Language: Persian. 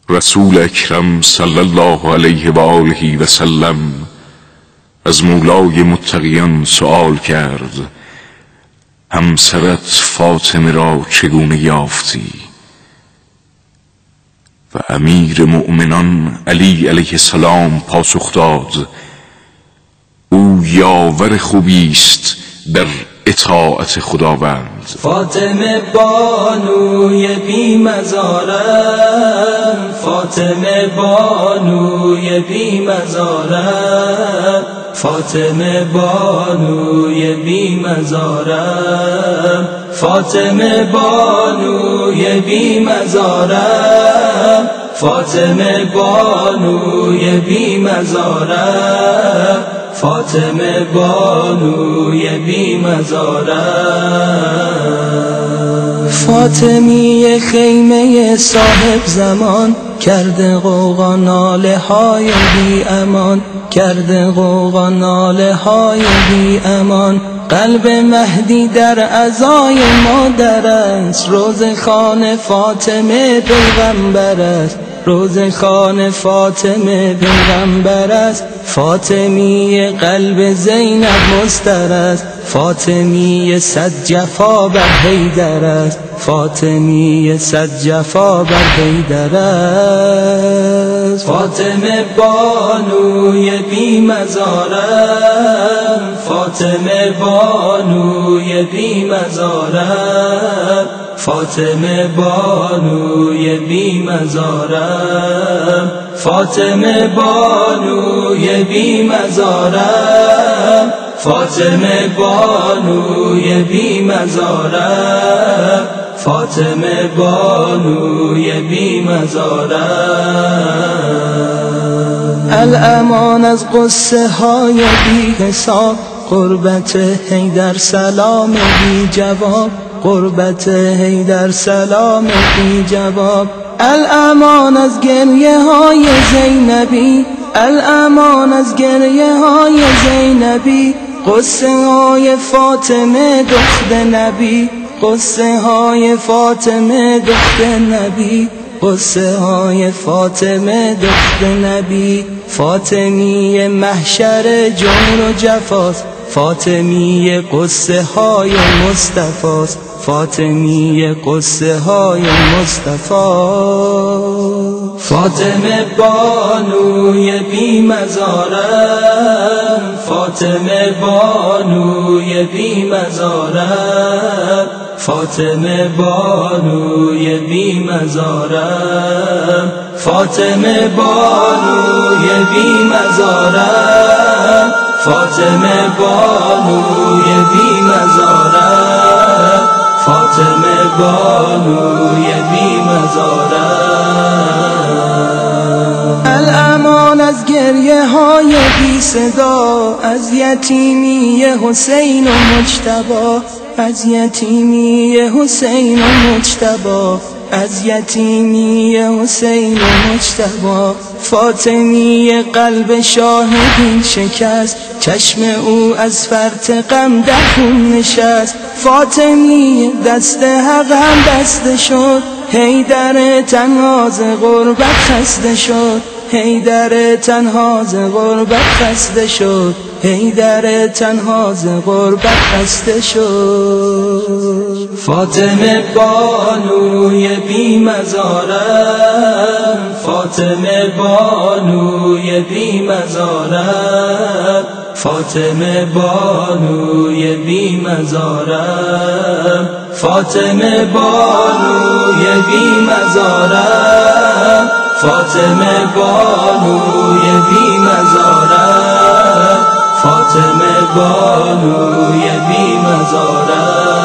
رسول اکرم صلی الله علیه و آله و سلم از مولای متقیان سؤال کرد: همسرت فاطمه را چگونه یافتی؟ و امیر مؤمنان علی علیه السلام پاسخ داد: او یاور خوبی است در اطاعت خداوند. فاطمه بانوی بی مزارم، فاطمه بانوی بی مزارم، فاطمه بانوی بی مزارم، فاطمه بانوی بی مزارم، فاطمه بانوی بی مزارم، فاطمه بانوی بی مزارم. فاطمی خیمه صاحب زمان، کرده غوغا ناله های بی امان، کرده غوغا ناله های بی امان. قلب مهدی در عزای مادر است، روزخوان فاطمه پیغمبر است، روزخوان فاطمه پیغمبر است. فاطمی قلب زینب مضطر است، فاطمی صد جفا بر حیدر است، فاطمی صد جفا بر حیدر است. فاطمه بانوی بی مزارم، فاطمه بانوی بی مزارم، فاطمه بانوی بی مزارم، فاطمه بانوی بی مزارم، فاطمه بانوی بی مزارم، فاطمه بانوی بی مزارم. الامان از قصه های بی حساب، قربت حیدر سلام بی جواب، قربت حیدر سلام بی جواب. الامان از گریه های زینبی، الامان از گریه های زینبی. قصه های فاطمه دختر نبی، قصه های فاطمه دختر نبی، قصه های فاطمه دختر نبی. فاطمی محشر جور و جفاست، فاطمی قصه های مصطفاست، فاطمی قصه های مصطفی. فاطمه بانوی بی مزارم، فاطمه بانوی بی مزارم، فاطمه بانوی بی مزارم، فاطمه بانوی بی مزارم، فاطمه بانوی بی مزارم، فاطمه بانوی بی مزارم. الامان از گریه های بی صدا، از یتیمی حسین و مجتبی، از یتیمی حسین و مجتبی، از یتیمی حسین و مجتبی. فاطمی قلب شاهدین شکست، چشم او از فرط غم در خون نشست. فاطمی دست حق هم بسته شد، حیدر تنها ز غربت خسته شد، حیدر تنها ز غربت خسته شد، حیدر تنها ز غربت خسته شد. فاطمه بانوی بی مزارم، فاطمه بانوی بی مزارم، فاطمه بانوی بی مزارم، فاطمه بانوی بی مزارم، فاطمه بانوی بی مزارم، فاطمه بانوی بی مزارم.